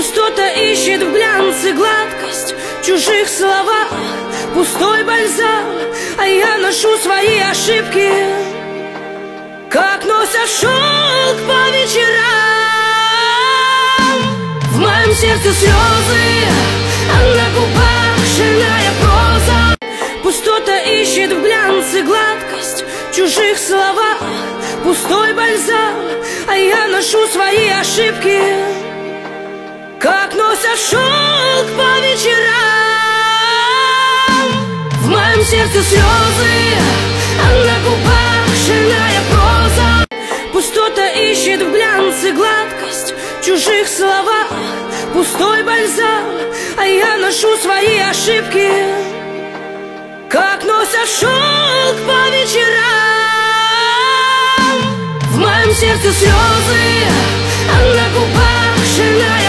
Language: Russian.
Пустота ищет в глянце гладкость в чужих словах, пустой бальзам, а я ношу свои ошибки, как носят шелк по вечерам. В моем сердце слезы, а на губах шальная проза. Пустота ищет в глянце гладкость в чужих словах, пустой бальзам, а я ношу свои ошибки, как носят шелк по вечерам. В моем сердце слезы, а на губах шальная проза. Пустота ищет в глянце гладкость в чужих словах, пустой бальзам, а я ношу свои ошибки, как носят шелк по вечерам. В моем сердце слезы, а на губах шальная